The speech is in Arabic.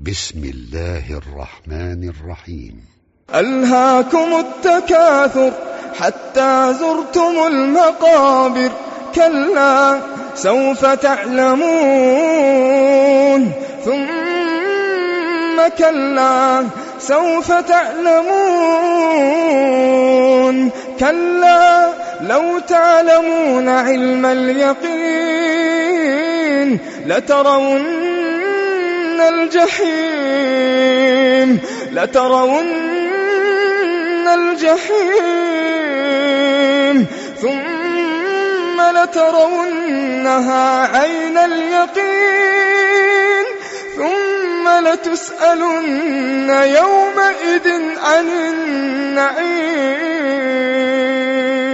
بسم الله الرحمن الرحيم. ألهاكم التكاثر حتى زرتم المقابر، كلا سوف تعلمون، ثم كلا سوف تعلمون، كلا لو تعلمون علم اليقين لترون الجحيم ثم لترونها عين اليقين ثم لتسألن يومئذ عن النعيم.